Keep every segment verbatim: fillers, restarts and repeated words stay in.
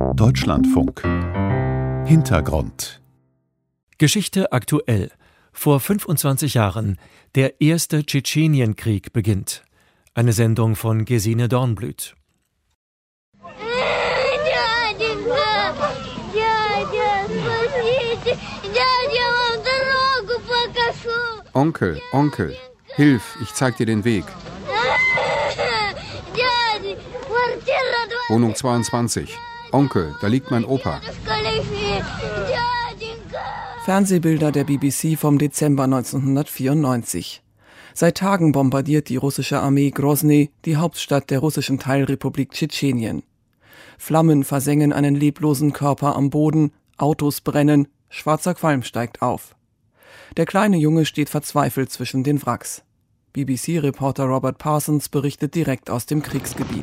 Deutschlandfunk. Hintergrund. Geschichte aktuell. Vor fünfundzwanzig Jahren. Der erste Tschetschenienkrieg beginnt. Eine Sendung von Gesine Dornblüt. Onkel, Onkel, hilf, ich zeig dir den Weg. Wohnung zweiundzwanzig. Onkel, da liegt mein Opa. Fernsehbilder der B B C vom Dezember neunzehnhundertvierundneunzig. Seit Tagen bombardiert die russische Armee Grosny, die Hauptstadt der russischen Teilrepublik Tschetschenien. Flammen versengen einen leblosen Körper am Boden, Autos brennen, schwarzer Qualm steigt auf. Der kleine Junge steht verzweifelt zwischen den Wracks. B B C-Reporter Robert Parsons berichtet direkt aus dem Kriegsgebiet.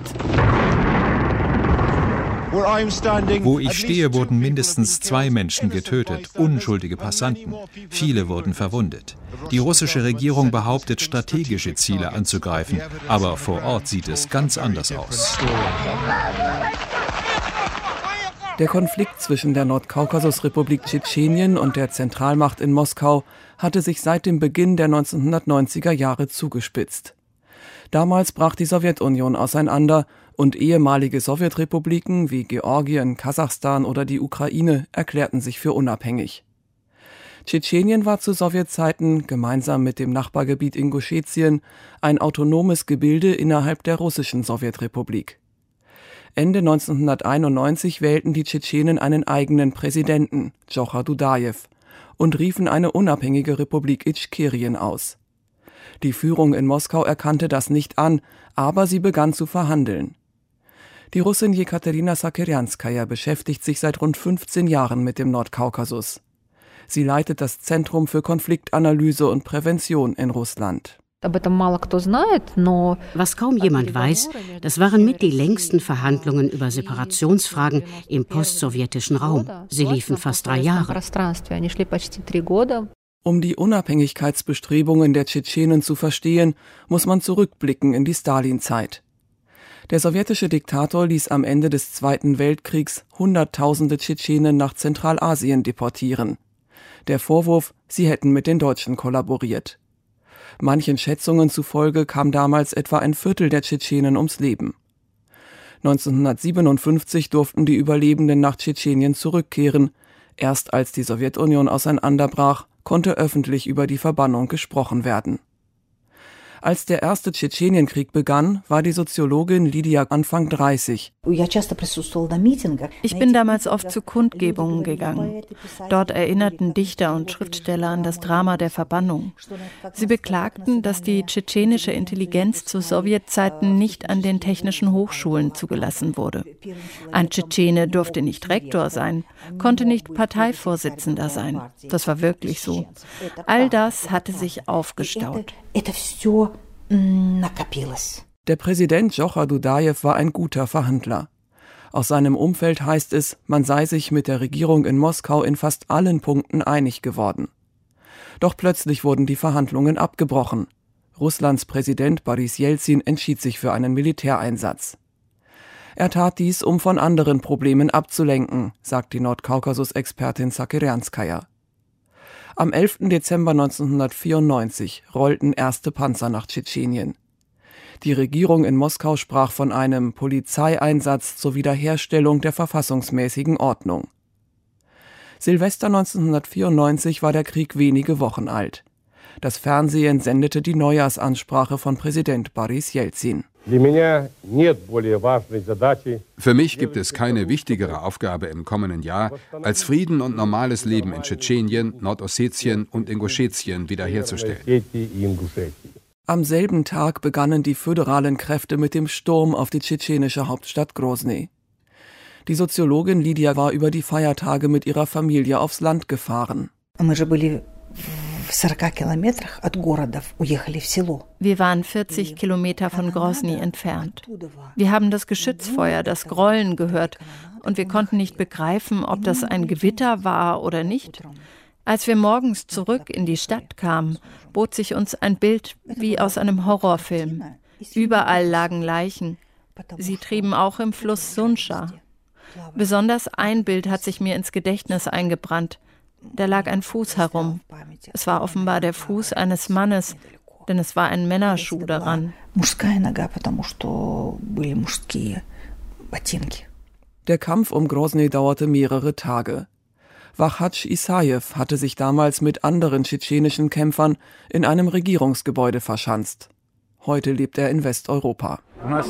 Wo ich stehe, wurden mindestens zwei Menschen getötet, unschuldige Passanten. Viele wurden verwundet. Die russische Regierung behauptet, strategische Ziele anzugreifen, aber vor Ort sieht es ganz anders aus. Der Konflikt zwischen der Nordkaukasusrepublik Tschetschenien und der Zentralmacht in Moskau hatte sich seit dem Beginn der neunzehnhundertneunziger Jahre zugespitzt. Damals brach die Sowjetunion auseinander und ehemalige Sowjetrepubliken wie Georgien, Kasachstan oder die Ukraine erklärten sich für unabhängig. Tschetschenien war zu Sowjetzeiten, gemeinsam mit dem Nachbargebiet Ingushetien, ein autonomes Gebilde innerhalb der russischen Sowjetrepublik. Ende neunzehnhunderteinundneunzig wählten die Tschetschenen einen eigenen Präsidenten, Djochar Dudajew, und riefen eine unabhängige Republik Ichkerien aus. Die Führung in Moskau erkannte das nicht an, aber sie begann zu verhandeln. Die Russin Jekaterina Sakerjanskaja beschäftigt sich seit rund fünfzehn Jahren mit dem Nordkaukasus. Sie leitet das Zentrum für Konfliktanalyse und Prävention in Russland. Was kaum jemand weiß, das waren mit die längsten Verhandlungen über Separationsfragen im postsowjetischen Raum. Sie liefen fast drei Jahre. Um die Unabhängigkeitsbestrebungen der Tschetschenen zu verstehen, muss man zurückblicken in die Stalinzeit. Der sowjetische Diktator ließ am Ende des Zweiten Weltkriegs Hunderttausende Tschetschenen nach Zentralasien deportieren. Der Vorwurf, sie hätten mit den Deutschen kollaboriert. Manchen Schätzungen zufolge kam damals etwa ein Viertel der Tschetschenen ums Leben. neunzehnhundertsiebenundfünfzig durften die Überlebenden nach Tschetschenien zurückkehren. Erst als die Sowjetunion auseinanderbrach, konnte öffentlich über die Verbannung gesprochen werden. Als der erste Tschetschenienkrieg begann, war die Soziologin Lydia Anfang dreißig. Ich bin damals oft zu Kundgebungen gegangen. Dort erinnerten Dichter und Schriftsteller an das Drama der Verbannung. Sie beklagten, dass die tschetschenische Intelligenz zu Sowjetzeiten nicht an den technischen Hochschulen zugelassen wurde. Ein Tschetschene durfte nicht Rektor sein, konnte nicht Parteivorsitzender sein. Das war wirklich so. All das hatte sich aufgestaut. Der Präsident Djochar Dudajew war ein guter Verhandler. Aus seinem Umfeld heißt es, man sei sich mit der Regierung in Moskau in fast allen Punkten einig geworden. Doch plötzlich wurden die Verhandlungen abgebrochen. Russlands Präsident Boris Jelzin entschied sich für einen Militäreinsatz. Er tat dies, um von anderen Problemen abzulenken, sagt die Nordkaukasus-Expertin Sakerjanskaja. Am elften Dezember neunzehnhundertvierundneunzig rollten erste Panzer nach Tschetschenien. Die Regierung in Moskau sprach von einem Polizeieinsatz zur Wiederherstellung der verfassungsmäßigen Ordnung. Silvester neunzehnhundertvierundneunzig war der Krieg wenige Wochen alt. Das Fernsehen sendete die Neujahrsansprache von Präsident Boris Jelzin. Für mich gibt es keine wichtigere Aufgabe im kommenden Jahr, als Frieden und normales Leben in Tschetschenien, Nordossetien und Ingushetien wiederherzustellen. Am selben Tag begannen die föderalen Kräfte mit dem Sturm auf die tschetschenische Hauptstadt Grosny. Die Soziologin Lydia war über die Feiertage mit ihrer Familie aufs Land gefahren. Wir waren vierzig Kilometer von Grosny entfernt. Wir haben das Geschützfeuer, das Grollen gehört und wir konnten nicht begreifen, ob das ein Gewitter war oder nicht. Als wir morgens zurück in die Stadt kamen, bot sich uns ein Bild wie aus einem Horrorfilm. Überall lagen Leichen. Sie trieben auch im Fluss Sunscha. Besonders ein Bild hat sich mir ins Gedächtnis eingebrannt. Da lag ein Fuß herum. Es war offenbar der Fuß eines Mannes, denn es war ein Männerschuh daran. Der Kampf um Grosny dauerte mehrere Tage. Wahadsch Isajew hatte sich damals mit anderen tschetschenischen Kämpfern in einem Regierungsgebäude verschanzt. Heute lebt er in Westeuropa.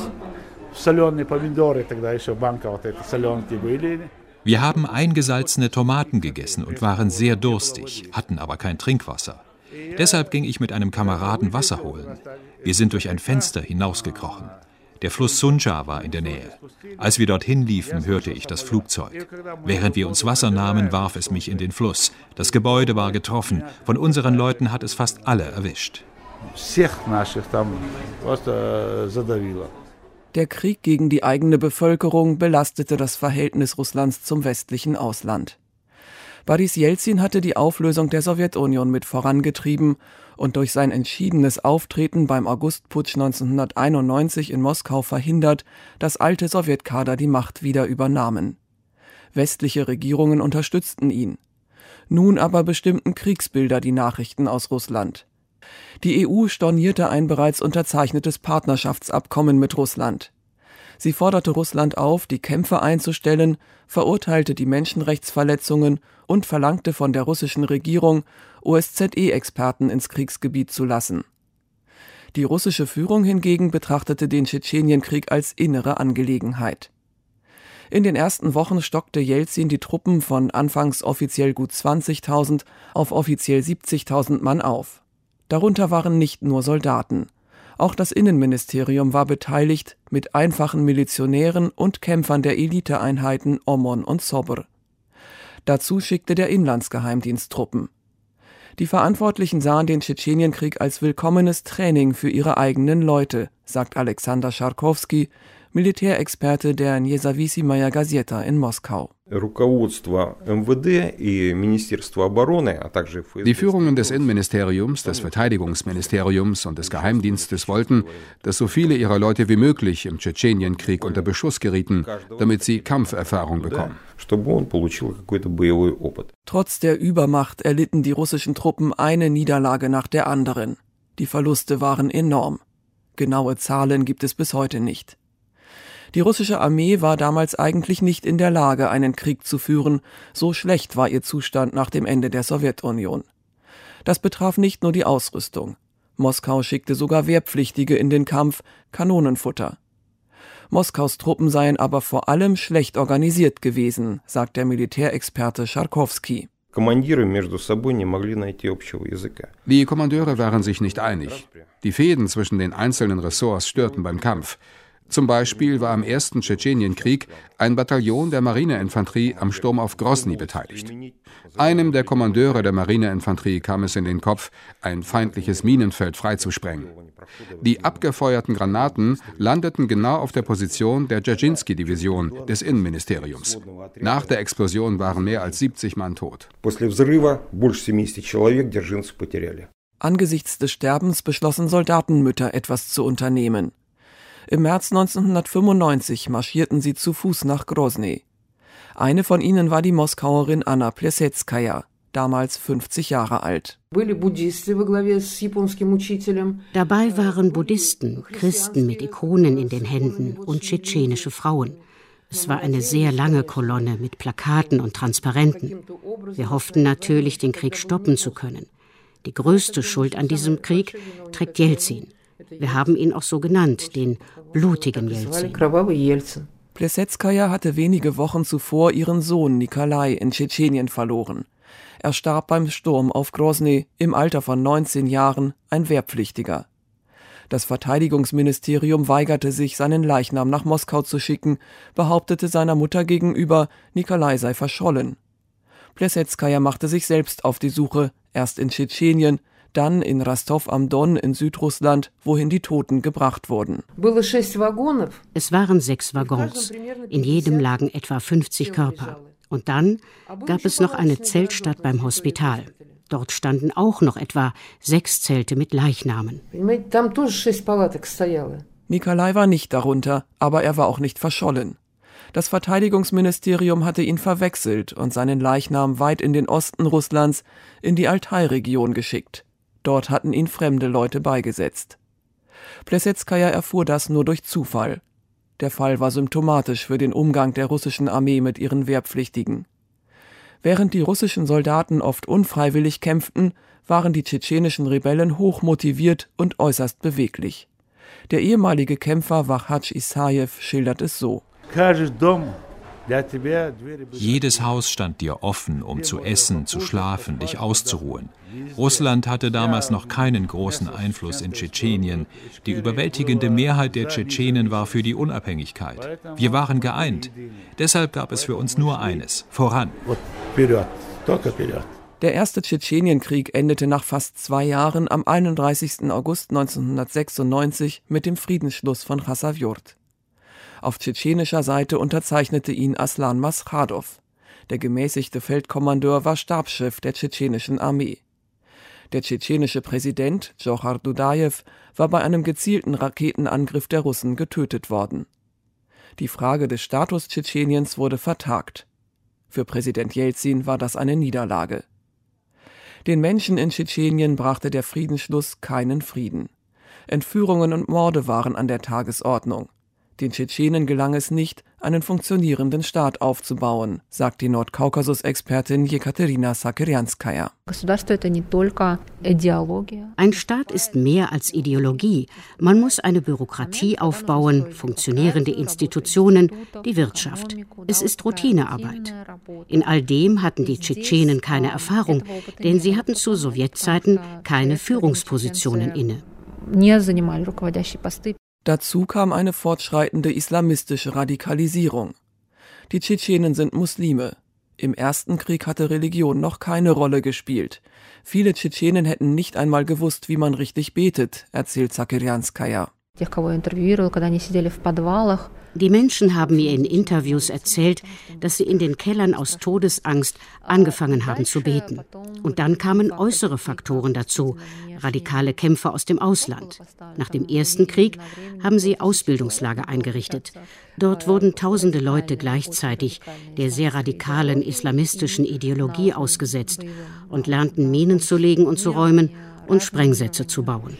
Wir haben eingesalzene Tomaten gegessen und waren sehr durstig, hatten aber kein Trinkwasser. Deshalb ging ich mit einem Kameraden Wasser holen. Wir sind durch ein Fenster hinausgekrochen. Der Fluss Sunja war in der Nähe. Als wir dorthin liefen, hörte ich das Flugzeug. Während wir uns Wasser nahmen, warf es mich in den Fluss. Das Gebäude war getroffen. Von unseren Leuten hat es fast alle erwischt. Der Krieg gegen die eigene Bevölkerung belastete das Verhältnis Russlands zum westlichen Ausland. Boris Jelzin hatte die Auflösung der Sowjetunion mit vorangetrieben und durch sein entschiedenes Auftreten beim Augustputsch neunzehnhunderteinundneunzig in Moskau verhindert, dass alte Sowjetkader die Macht wieder übernahmen. Westliche Regierungen unterstützten ihn. Nun aber bestimmten Kriegsbilder die Nachrichten aus Russland. Die E U stornierte ein bereits unterzeichnetes Partnerschaftsabkommen mit Russland. Sie forderte Russland auf, die Kämpfe einzustellen, verurteilte die Menschenrechtsverletzungen und verlangte von der russischen Regierung, O S Z E-Experten ins Kriegsgebiet zu lassen. Die russische Führung hingegen betrachtete den Tschetschenienkrieg als innere Angelegenheit. In den ersten Wochen stockte Jelzin die Truppen von anfangs offiziell gut zwanzigtausend auf offiziell siebzigtausend Mann auf. Darunter waren nicht nur Soldaten. Auch das Innenministerium war beteiligt mit einfachen Milizionären und Kämpfern der Eliteeinheiten Omon und Sobr. Dazu schickte der Inlandsgeheimdienst Truppen. Die Verantwortlichen sahen den Tschetschenienkrieg als willkommenes Training für ihre eigenen Leute, sagt Alexander Scharkowski, Militärexperte der Nezawissimaya Gazeta in Moskau. Die Führungen des Innenministeriums, des Verteidigungsministeriums und des Geheimdienstes wollten, dass so viele ihrer Leute wie möglich im Tschetschenienkrieg unter Beschuss gerieten, damit sie Kampferfahrung bekommen. Trotz der Übermacht erlitten die russischen Truppen eine Niederlage nach der anderen. Die Verluste waren enorm. Genaue Zahlen gibt es bis heute nicht. Die russische Armee war damals eigentlich nicht in der Lage, einen Krieg zu führen, so schlecht war ihr Zustand nach dem Ende der Sowjetunion. Das betraf nicht nur die Ausrüstung. Moskau schickte sogar Wehrpflichtige in den Kampf, Kanonenfutter. Moskaus Truppen seien aber vor allem schlecht organisiert gewesen, sagt der Militärexperte Scharkowski. Die Kommandeure waren sich nicht einig. Die Fehden zwischen den einzelnen Ressorts störten beim Kampf. Zum Beispiel war am ersten Tschetschenienkrieg ein Bataillon der Marineinfanterie am Sturm auf Grosny beteiligt. Einem der Kommandeure der Marineinfanterie kam es in den Kopf, ein feindliches Minenfeld freizusprengen. Die abgefeuerten Granaten landeten genau auf der Position der Dzerzhinsky-Division des Innenministeriums. Nach der Explosion waren mehr als siebzig Mann tot. Angesichts des Sterbens beschlossen Soldatenmütter, etwas zu unternehmen. Im März neunzehnhundertfünfundneunzig marschierten sie zu Fuß nach Grosny. Eine von ihnen war die Moskauerin Anna Plesetskaya, damals fünfzig Jahre alt. Dabei waren Buddhisten, Christen mit Ikonen in den Händen und tschetschenische Frauen. Es war eine sehr lange Kolonne mit Plakaten und Transparenten. Wir hofften natürlich, den Krieg stoppen zu können. Die größte Schuld an diesem Krieg trägt Jelzin. Wir haben ihn auch so genannt, den blutigen Jelzin. Plesetskaya hatte wenige Wochen zuvor ihren Sohn Nikolai in Tschetschenien verloren. Er starb beim Sturm auf Grosny im Alter von neunzehn Jahren, ein Wehrpflichtiger. Das Verteidigungsministerium weigerte sich, seinen Leichnam nach Moskau zu schicken, behauptete seiner Mutter gegenüber, Nikolai sei verschollen. Plesetskaya machte sich selbst auf die Suche, erst in Tschetschenien, dann in Rostov am Don in Südrussland, wohin die Toten gebracht wurden. Es waren sechs Waggons. In jedem lagen etwa fünfzig Körper. Und dann gab es noch eine Zeltstadt beim Hospital. Dort standen auch noch etwa sechs Zelte mit Leichnamen. Nikolai war nicht darunter, aber er war auch nicht verschollen. Das Verteidigungsministerium hatte ihn verwechselt und seinen Leichnam weit in den Osten Russlands, in die Altai-Region geschickt. Dort hatten ihn fremde Leute beigesetzt. Plesetskaya erfuhr das nur durch Zufall. Der Fall war symptomatisch für den Umgang der russischen Armee mit ihren Wehrpflichtigen. Während die russischen Soldaten oft unfreiwillig kämpften, waren die tschetschenischen Rebellen hochmotiviert und äußerst beweglich. Der ehemalige Kämpfer Wahadj Isajew schildert es so: Jedes Haus stand dir offen, um zu essen, zu schlafen, dich auszuruhen. Russland hatte damals noch keinen großen Einfluss in Tschetschenien. Die überwältigende Mehrheit der Tschetschenen war für die Unabhängigkeit. Wir waren geeint. Deshalb gab es für uns nur eines: voran. Der erste Tschetschenienkrieg endete nach fast zwei Jahren am einunddreißigsten August neunzehnhundertsechsundneunzig mit dem Friedensschluss von Chasavjurd. Auf tschetschenischer Seite unterzeichnete ihn Aslan Maschadow. Der gemäßigte Feldkommandeur war Stabschef der tschetschenischen Armee. Der tschetschenische Präsident, Djokhar Dudajew, war bei einem gezielten Raketenangriff der Russen getötet worden. Die Frage des Status Tschetscheniens wurde vertagt. Für Präsident Jelzin war das eine Niederlage. Den Menschen in Tschetschenien brachte der Friedensschluss keinen Frieden. Entführungen und Morde waren an der Tagesordnung. Den Tschetschenen gelang es nicht, einen funktionierenden Staat aufzubauen, sagt die Nordkaukasus-Expertin Jekaterina Sakerjanskaja. Ein Staat ist mehr als Ideologie. Man muss eine Bürokratie aufbauen, funktionierende Institutionen, die Wirtschaft. Es ist Routinearbeit. In all dem hatten die Tschetschenen keine Erfahrung, denn sie hatten zu Sowjetzeiten keine Führungspositionen inne. Dazu kam eine fortschreitende islamistische Radikalisierung. Die Tschetschenen sind Muslime. Im Ersten Krieg hatte Religion noch keine Rolle gespielt. Viele Tschetschenen hätten nicht einmal gewusst, wie man richtig betet, erzählt Sakerjanskaja. Die Menschen haben mir in Interviews erzählt, dass sie in den Kellern aus Todesangst angefangen haben zu beten. Und dann kamen äußere Faktoren dazu, radikale Kämpfer aus dem Ausland. Nach dem Ersten Krieg haben sie Ausbildungslager eingerichtet. Dort wurden tausende Leute gleichzeitig der sehr radikalen islamistischen Ideologie ausgesetzt und lernten Minen zu legen und zu räumen und Sprengsätze zu bauen.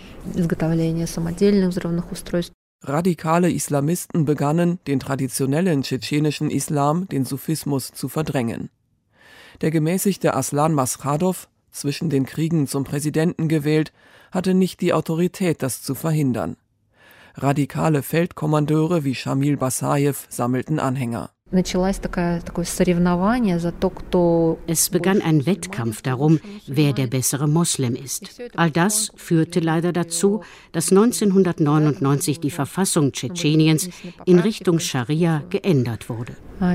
Radikale Islamisten begannen, den traditionellen tschetschenischen Islam, den Sufismus, zu verdrängen. Der gemäßigte Aslan Maschadow, zwischen den Kriegen zum Präsidenten gewählt, hatte nicht die Autorität, das zu verhindern. Radikale Feldkommandeure wie Schamil Basajew sammelten Anhänger. Es begann ein Wettkampf darum, wer der bessere Moslem ist. All das führte leider dazu, dass neunzehnhundertneunundneunzig die Verfassung Tschetscheniens in Richtung Scharia geändert wurde.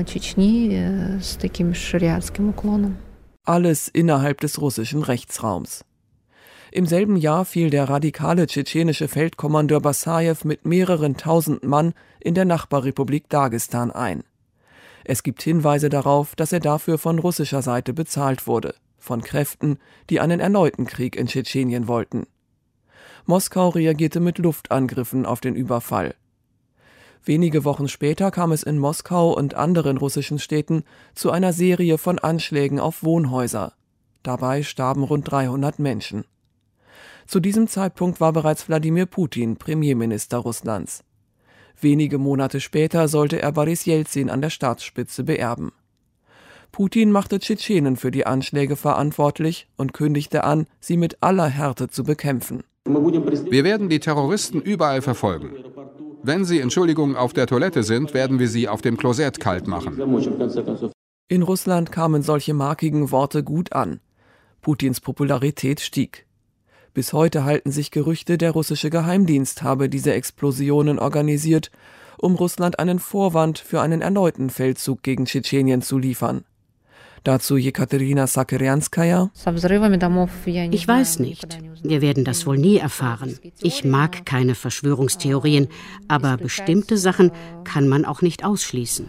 Alles innerhalb des russischen Rechtsraums. Im selben Jahr fiel der radikale tschetschenische Feldkommandeur Basajew mit mehreren tausend Mann in der Nachbarrepublik Dagestan ein. Es gibt Hinweise darauf, dass er dafür von russischer Seite bezahlt wurde, von Kräften, die einen erneuten Krieg in Tschetschenien wollten. Moskau reagierte mit Luftangriffen auf den Überfall. Wenige Wochen später kam es in Moskau und anderen russischen Städten zu einer Serie von Anschlägen auf Wohnhäuser. Dabei starben rund dreihundert Menschen. Zu diesem Zeitpunkt war bereits Wladimir Putin Premierminister Russlands. Wenige Monate später sollte er Boris Jelzin an der Staatsspitze beerben. Putin machte Tschetschenen für die Anschläge verantwortlich und kündigte an, sie mit aller Härte zu bekämpfen. Wir werden die Terroristen überall verfolgen. Wenn sie, Entschuldigung, auf der Toilette sind, werden wir sie auf dem Klosett kalt machen. In Russland kamen solche markigen Worte gut an. Putins Popularität stieg. Bis heute halten sich Gerüchte, der russische Geheimdienst habe diese Explosionen organisiert, um Russland einen Vorwand für einen erneuten Feldzug gegen Tschetschenien zu liefern. Dazu Jekaterina Sakerjanskaja. Ich weiß nicht. Wir werden das wohl nie erfahren. Ich mag keine Verschwörungstheorien, aber bestimmte Sachen kann man auch nicht ausschließen.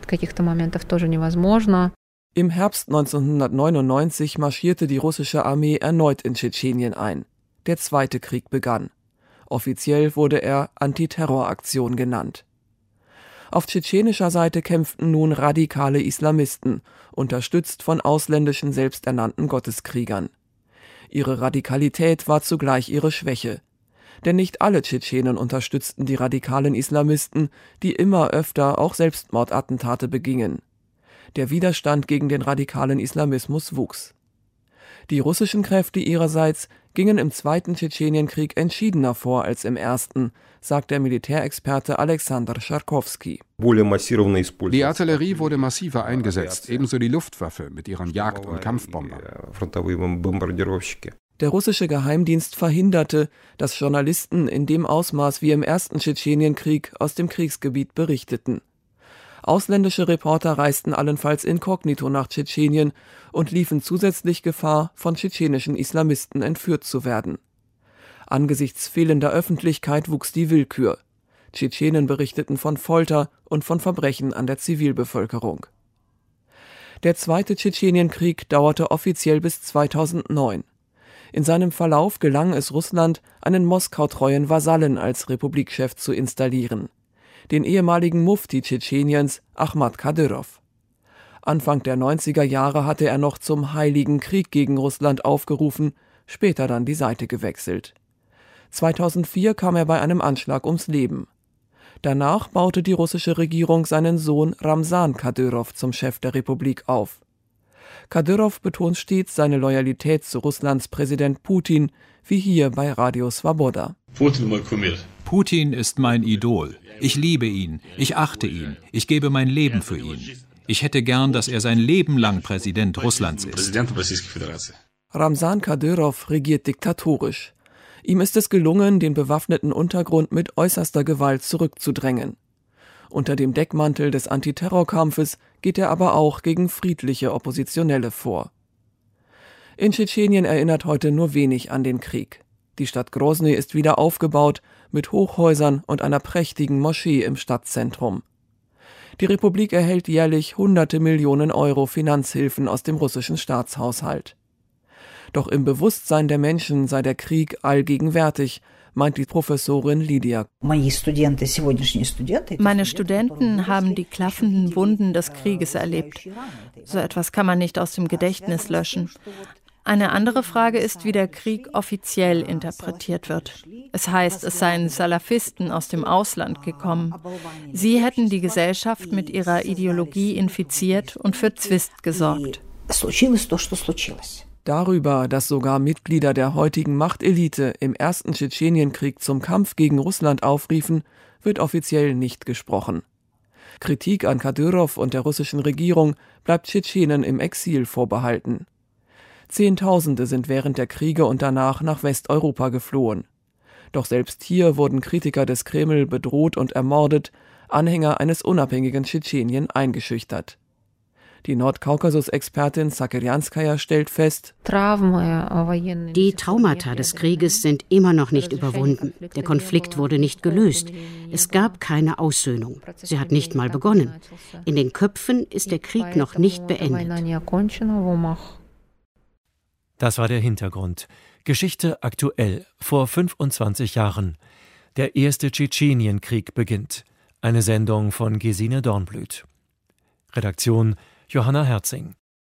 Im Herbst neunzehnhundertneunundneunzig marschierte die russische Armee erneut in Tschetschenien ein. Der Zweite Krieg begann. Offiziell wurde er Antiterroraktion genannt. Auf tschetschenischer Seite kämpften nun radikale Islamisten, unterstützt von ausländischen selbsternannten Gotteskriegern. Ihre Radikalität war zugleich ihre Schwäche. Denn nicht alle Tschetschenen unterstützten die radikalen Islamisten, die immer öfter auch Selbstmordattentate begingen. Der Widerstand gegen den radikalen Islamismus wuchs. Die russischen Kräfte ihrerseits gingen im Zweiten Tschetschenienkrieg entschiedener vor als im Ersten, sagt der Militärexperte Alexander Scharkowski. Die Artillerie wurde massiver eingesetzt, ebenso die Luftwaffe mit ihren Jagd- und Kampfbombern. Der russische Geheimdienst verhinderte, dass Journalisten in dem Ausmaß wie im Ersten Tschetschenienkrieg aus dem Kriegsgebiet berichteten. Ausländische Reporter reisten allenfalls inkognito nach Tschetschenien und liefen zusätzlich Gefahr, von tschetschenischen Islamisten entführt zu werden. Angesichts fehlender Öffentlichkeit wuchs die Willkür. Tschetschenen berichteten von Folter und von Verbrechen an der Zivilbevölkerung. Der Zweite Tschetschenienkrieg dauerte offiziell bis zweitausendneun. In seinem Verlauf gelang es Russland, einen Moskau-treuen Vasallen als Republikchef zu installieren, den ehemaligen Mufti Tschetscheniens Ahmad Kadyrov. Anfang der neunziger Jahre hatte er noch zum Heiligen Krieg gegen Russland aufgerufen, später dann die Seite gewechselt. zweitausendvier kam er bei einem Anschlag ums Leben. Danach baute die russische Regierung seinen Sohn Ramsan Kadyrov zum Chef der Republik auf. Kadyrov betont stets seine Loyalität zu Russlands Präsident Putin, wie hier bei Radio Svoboda. Putin ist mein Idol. Ich liebe ihn, ich achte ihn, ich gebe mein Leben für ihn. Ich hätte gern, dass er sein Leben lang Präsident Russlands ist. Ramsan Kadyrov regiert diktatorisch. Ihm ist es gelungen, den bewaffneten Untergrund mit äußerster Gewalt zurückzudrängen. Unter dem Deckmantel des Antiterrorkampfes geht er aber auch gegen friedliche Oppositionelle vor. In Tschetschenien erinnert heute nur wenig an den Krieg. Die Stadt Grosny ist wieder aufgebaut, mit Hochhäusern und einer prächtigen Moschee im Stadtzentrum. Die Republik erhält jährlich hunderte Millionen Euro Finanzhilfen aus dem russischen Staatshaushalt. Doch im Bewusstsein der Menschen sei der Krieg allgegenwärtig, meint die Professorin Lydia. Meine Studenten haben die klaffenden Wunden des Krieges erlebt. So etwas kann man nicht aus dem Gedächtnis löschen. Eine andere Frage ist, wie der Krieg offiziell interpretiert wird. Es heißt, es seien Salafisten aus dem Ausland gekommen. Sie hätten die Gesellschaft mit ihrer Ideologie infiziert und für Zwist gesorgt. Darüber, dass sogar Mitglieder der heutigen Machtelite im Ersten Tschetschenienkrieg zum Kampf gegen Russland aufriefen, wird offiziell nicht gesprochen. Kritik an Kadyrov und der russischen Regierung bleibt Tschetschenen im Exil vorbehalten. Zehntausende sind während der Kriege und danach nach Westeuropa geflohen. Doch selbst hier wurden Kritiker des Kreml bedroht und ermordet, Anhänger eines unabhängigen Tschetschenien eingeschüchtert. Die Nordkaukasus-Expertin Sakerjanskaja stellt fest: Die Traumata des Krieges sind immer noch nicht überwunden. Der Konflikt wurde nicht gelöst. Es gab keine Aussöhnung. Sie hat nicht mal begonnen. In den Köpfen ist der Krieg noch nicht beendet. Das war der Hintergrund. Geschichte aktuell, vor fünfundzwanzig Jahren. Der erste Tschetschenienkrieg beginnt. Eine Sendung von Gesine Dornblüt. Redaktion Johanna Herzing.